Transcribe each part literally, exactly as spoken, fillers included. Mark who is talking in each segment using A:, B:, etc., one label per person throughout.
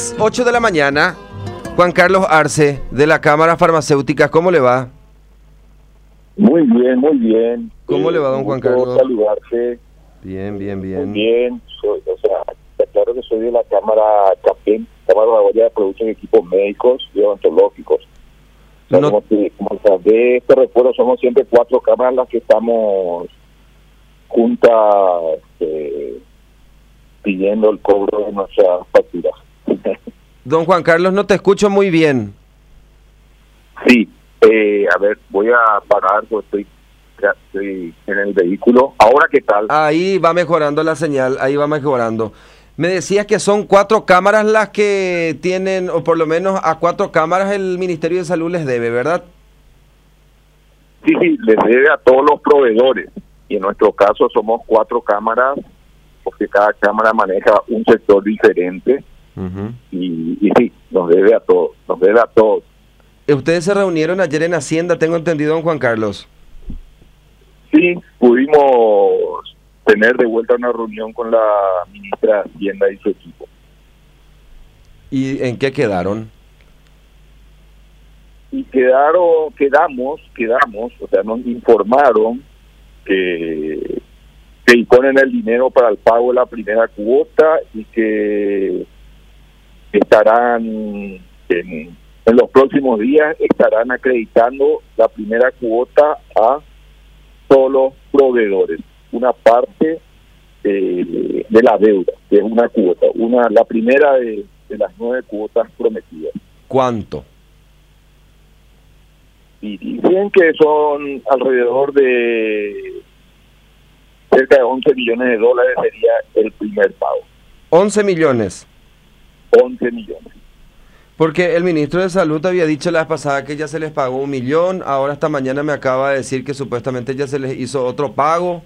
A: las ocho de la mañana, Juan Carlos Arce, de la Cámara Farmacéutica, ¿cómo le va?
B: Muy bien, muy bien.
A: ¿Cómo eh, le va, don Juan Carlos?
B: Saludarte.
A: Bien, bien, bien.
B: Muy bien, soy, o sea, está claro que soy de la Cámara CAPEM, Cámara de Producción de Equipos Médicos y Odontológicos. O sea, no. como, que, como de este recuerdo, somos siempre cuatro cámaras las que estamos juntas eh, pidiendo el cobro de nuestras facturas.
A: Don Juan Carlos, no te escucho muy bien.
B: Sí, eh, a ver, voy a parar porque estoy, estoy en el vehículo. ¿Ahora qué tal?
A: Ahí va mejorando la señal, ahí va mejorando. Me decías que son cuatro cámaras las que tienen, o por lo menos a cuatro cámaras el Ministerio de Salud les debe, ¿verdad?
B: Sí, sí, les debe a todos los proveedores. Y en nuestro caso somos cuatro cámaras, porque cada cámara maneja un sector diferente. Uh-huh. y, y sí, nos debe a todos, nos debe a todos.
A: Ustedes se reunieron ayer en Hacienda, tengo entendido, don Juan Carlos.
B: Sí, pudimos tener de vuelta una reunión con la ministra de Hacienda y su equipo.
A: ¿Y en qué quedaron?
B: Y quedaron, quedamos, quedamos, o sea, nos informaron que, que disponen el dinero para el pago de la primera cuota y que estarán en, en los próximos días estarán acreditando la primera cuota a todos los proveedores, una parte de, de la deuda, que es una cuota, una la primera de, de las nueve cuotas prometidas.
A: ¿Cuánto?
B: Y dicen que son alrededor de cerca de once millones de dólares sería el primer pago.
A: once millones.
B: once millones.
A: Porque el ministro de Salud había dicho la vez pasada que ya se les pagó un millón, ahora esta mañana me acaba de decir que supuestamente ya se les hizo otro pago.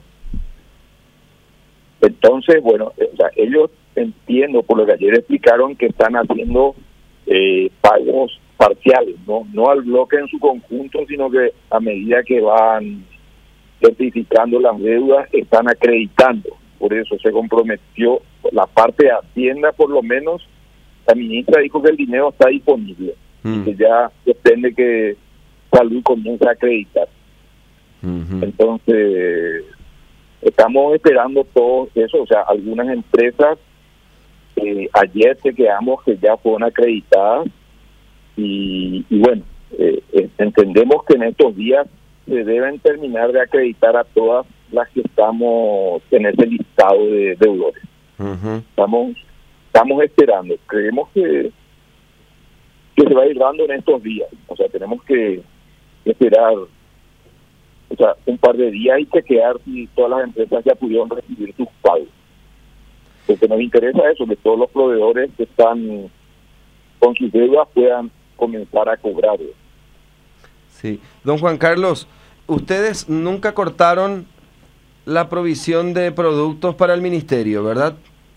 B: Entonces, bueno, o sea, ellos entiendo por lo que ayer explicaron que están haciendo eh, pagos parciales, no no al bloque en su conjunto, sino que a medida que van certificando las deudas, están acreditando. Por eso se comprometió la parte de Hacienda, por lo menos. La ministra dijo que el dinero está disponible mm. y que ya depende que Salud comience a acreditar. Uh-huh. Entonces, estamos esperando todo eso. O sea, algunas empresas, eh, ayer te quedamos que ya fueron acreditadas y, y bueno, eh, eh, entendemos que en estos días se deben terminar de acreditar a todas las que estamos en ese listado de deudores. Uh-huh. Estamos Estamos esperando, creemos que, que se va a ir dando en estos días, o sea, tenemos que esperar o sea, un par de días y chequear si todas las empresas ya pudieron recibir sus pagos. Porque nos interesa eso, que todos los proveedores que están con sus deudas puedan comenzar a cobrar.
A: Sí, don Juan Carlos, ustedes nunca cortaron la provisión de productos para el ministerio, ¿verdad?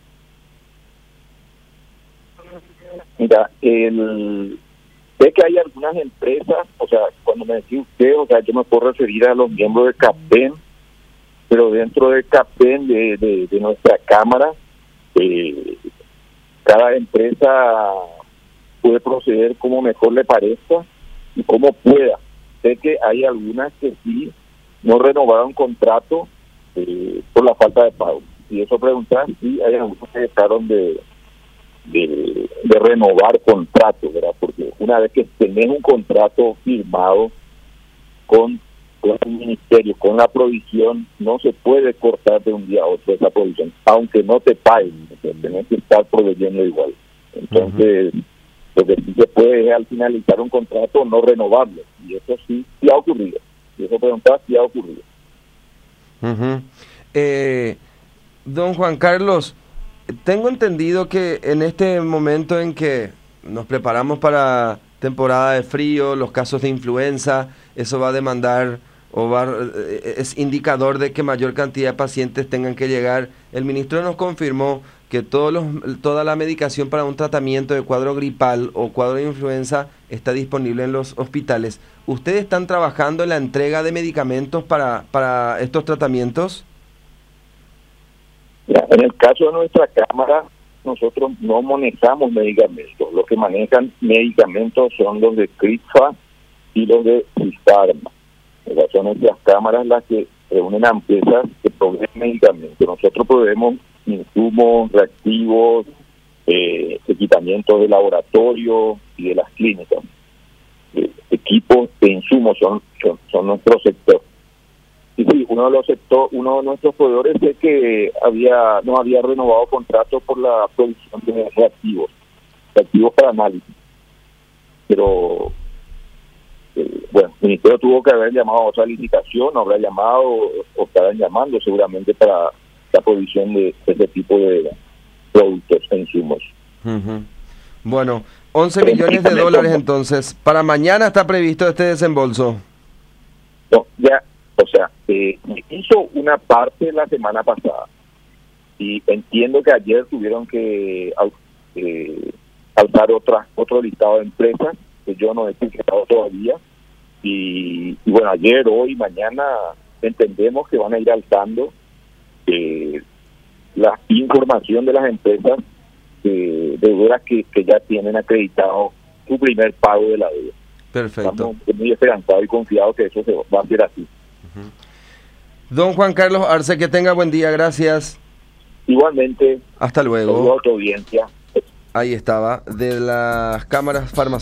B: Mira, el, sé que hay algunas empresas, o sea, cuando me decía usted, o sea, yo me puedo referir a los miembros de CAPEN, pero dentro de CAPEN, de, de, de nuestra cámara, eh, cada empresa puede proceder como mejor le parezca y como pueda. Sé que hay algunas que sí no renovaron contrato eh, por la falta de pago. Y eso preguntar, sí, hay algunos que dejaron de... De, de renovar contratos, ¿verdad? Porque una vez que tenés un contrato firmado con, con el ministerio, con la provisión, no se puede cortar de un día a otro esa provisión, aunque no te paguen, tenés que estar proveyendo igual. Entonces, uh-huh. lo que sí se puede es al finalizar un contrato no renovarlo, y eso sí, sí ha ocurrido. Y eso preguntar sí ha ocurrido.
A: Uh-huh. eh, don Juan Carlos, tengo entendido que en este momento en que nos preparamos para temporada de frío, los casos de influenza, eso va a demandar o va, es indicador de que mayor cantidad de pacientes tengan que llegar. El ministro nos confirmó que todos los, toda la medicación para un tratamiento de cuadro gripal o cuadro de influenza está disponible en los hospitales. ¿Ustedes están trabajando en la entrega de medicamentos para, para estos tratamientos?
B: En el caso de nuestra cámara, nosotros no manejamos medicamentos. Los que manejan medicamentos son los de CRISPA y los de Cistarma. Son estas cámaras las que reúnen a empresas que proveen medicamentos. Nosotros proveemos insumos, reactivos, eh, equipamientos de laboratorio y de las clínicas. Eh, equipos e insumos son, son, son nuestro sector. Y sí, uno de los sector, uno de nuestros proveedores es que había no había renovado contrato por la provisión de reactivos, reactivos para análisis. Pero eh, bueno, el ministerio tuvo que haber llamado a otra licitación, habrá llamado o estarán llamando seguramente para la provisión de, de ese tipo de productos e insumos.
A: Uh-huh. Bueno, once millones de dólares entonces. Para mañana está previsto este desembolso.
B: No, ya, o sea, eh, hizo una parte la semana pasada y entiendo que ayer tuvieron que eh, alzar otra, otro listado de empresas que yo no he etiquetado todavía y, y bueno, ayer, hoy, mañana entendemos que van a ir alzando eh, la información de las empresas de deudas que, que ya tienen acreditado su primer pago de la deuda.
A: Perfecto.
B: Estamos muy esperanzados y confiados que eso se va a hacer así.
A: Uh-huh. Don Juan Carlos Arce, que tenga buen día, gracias.
B: Igualmente.
A: Hasta luego.
B: A tu audiencia.
A: Ahí estaba, de las cámaras farmacéuticas.